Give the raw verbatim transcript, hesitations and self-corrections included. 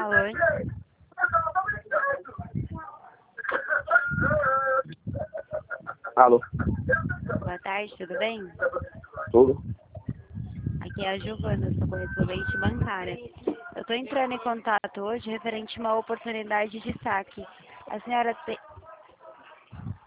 Alô? Alô? Boa tarde, tudo bem? Tudo? Aqui é a Giovana, sou correspondente bancária. Eu estou entrando em contato hoje referente a uma oportunidade de saque. A senhora te-